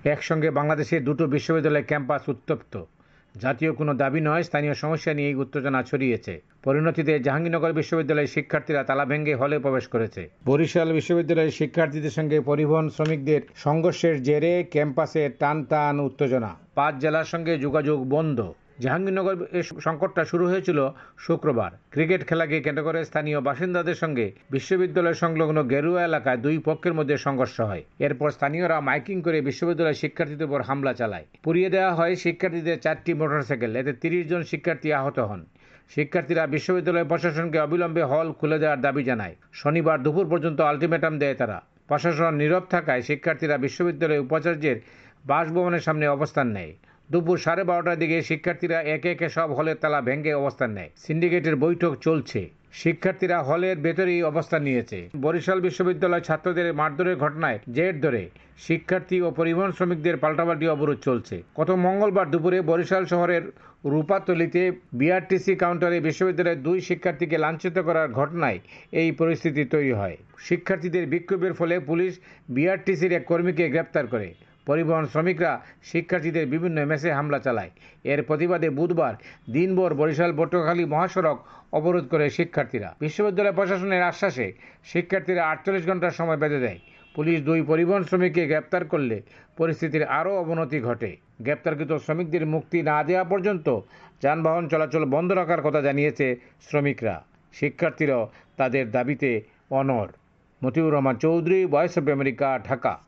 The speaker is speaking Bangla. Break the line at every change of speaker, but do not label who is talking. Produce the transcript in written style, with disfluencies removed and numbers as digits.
একসঙ্গে বাংলাদেশের দুটো বিশ্ববিদ্যালয় ক্যাম্পাস উত্তপ্ত। জাতীয় কোনো দাবি নয়, স্থানীয় সমস্যা নিয়েই উত্তেজনা ছড়িয়েছে। পরিণতিতে জাহাঙ্গীরনগর বিশ্ববিদ্যালয়ের শিক্ষার্থীরা তালা ভেঙে হলে প্রবেশ করেছে। বরিশাল বিশ্ববিদ্যালয়ের শিক্ষার্থীদের সঙ্গে পরিবহন শ্রমিকদের সংঘর্ষের জেরে ক্যাম্পাসে টান টান উত্তেজনা। 5 জেলার সঙ্গে যোগাযোগ বন্ধ। জাহাঙ্গীরনগর সংকটটা শুরু হয়েছিল শুক্রবার। ক্রিকেট খেলাকে কেন্দ্র করে স্থানীয় বাসিন্দাদের সঙ্গে বিশ্ববিদ্যালয় সংলগ্ন গেরুয়া এলাকায় দুই পক্ষের মধ্যে সংঘর্ষ হয়। এরপর স্থানীয়রা মাইকিং করে বিশ্ববিদ্যালয়ের শিক্ষার্থীদের উপর হামলা চালায়। পুড়িয়ে দেওয়া হয় শিক্ষার্থীদের 4টি মোটরসাইকেল। এতে 30 জন শিক্ষার্থী আহত হন। শিক্ষার্থীরা বিশ্ববিদ্যালয় প্রশাসনকে অবিলম্বে হল খুলে দেওয়ার দাবি জানায়। শনিবার দুপুর পর্যন্ত আলটিমেটাম দেয় তারা। প্রশাসন নীরব থাকায় শিক্ষার্থীরা বিশ্ববিদ্যালয়ের উপাচার্যের বাসভবনের সামনে অবস্থান নেয়। দুপুর 12:30টার দিকে শিক্ষার্থীরা একে একে সব হলের তালা ভেঙে অবস্থান নেয়। সিন্ডিকেটের বৈঠক চলছে। শিক্ষার্থীরা হলের ভেতরেই অবস্থান নিয়েছে। বরিশাল বিশ্ববিদ্যালয় ছাত্রদের মারধরের ঘটনায় জের ধরে শিক্ষার্থী ও পরিবহন শ্রমিকদের পাল্টাপাল্টি অবরোধ চলছে। গত মঙ্গলবার দুপুরে বরিশাল শহরের রূপাতলীতে বিআরটিসি কাউন্টারে বিশ্ববিদ্যালয়ের 2 শিক্ষার্থীকে লাঞ্ছিত করার ঘটনায় এই পরিস্থিতি তৈরি হয়। শিক্ষার্থীদের বিক্ষোভের ফলে পুলিশ বিআরটিসির এক কর্মীকে গ্রেপ্তার করে। পরিবহন শ্রমিকরা শিক্ষার্থীদের বিভিন্ন মেসে হামলা চালায়। এর প্রতিবাদে বুধবার দিনভর বরিশাল পটুয়াখালী মহাসড়ক অবরোধ করে শিক্ষার্থীরা। বিশ্ববিদ্যালয় প্রশাসনের আশ্বাসে শিক্ষার্থীরা 48 ঘন্টার সময় বেঁধে দেয়। পুলিশ 2 পরিবহন শ্রমিককে গ্রেপ্তার করলে পরিস্থিতির আরও অবনতি ঘটে। গ্রেপ্তারকৃত শ্রমিকদের মুক্তি না দেওয়া পর্যন্ত যানবাহন চলাচল বন্ধ রাখার কথা জানিয়েছে শ্রমিকরা। শিক্ষার্থীরাও তাদের দাবিতে অনড়। Matiur Rahman Chowdhury, Voice of America, Dhaka.